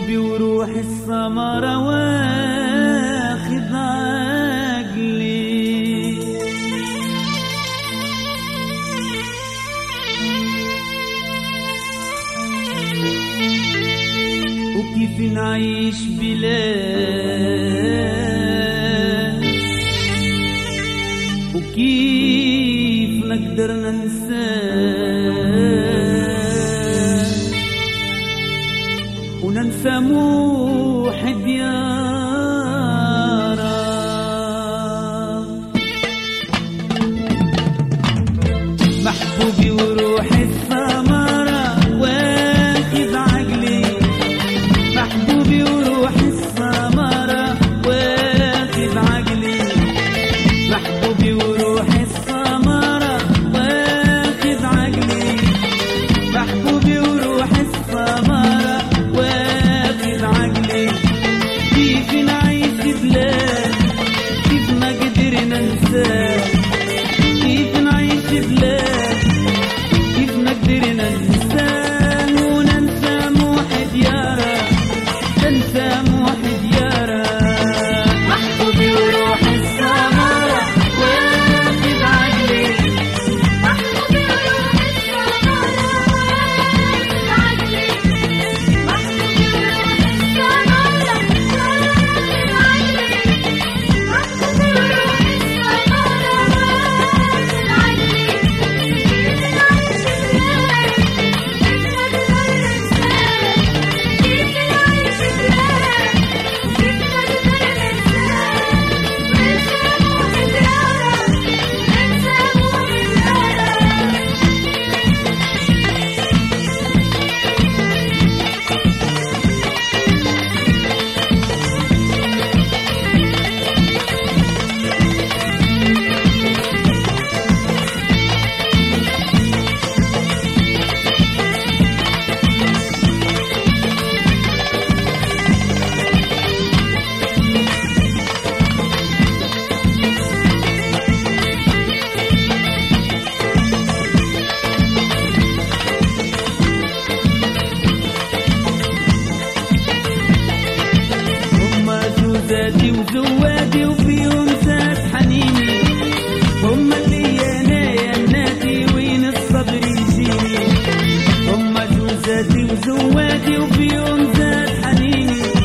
محبوبي وروح السمرة واخد عقلي، وكيف نعيش بلاد، وكيف نقدر ننساه وننسى موحد ديارة. محبوبي وروح السمرة واخد عقلي، محبوبي وروح السمرة واخد عقلي، محبوبي وروح السمرة واخد عقلي، محبوبي وروح السمرة واخد عقلي. كيف نعيش بلاد، كيف ما قدرنا ننساه، كيف نعيش بلاد، كيف ما قدرنا ننساه وننسى موحد يارا، ننسى موحد يارا. محبوبي وروح السمرة واخد عقلي، محبوبي وروح السمرة واخد عقلي، محبوبي وروح السمرة واخد عقلي، محبوبي وروح السمرة واخد عقلي. كيف نعيش بلاد، كيف نقدر ننساه، كيف نعيش بلاد، كيف نقدر ننساه وننسى موحد يارا، ننسى موحد يارا. هما زوزاتي وزوادي وفيهم زاد حنيني، هما اللي انا يا ناتي وين الصبر يجيني. هما زوزاتي وزوادي وفيهم زاد حنيني،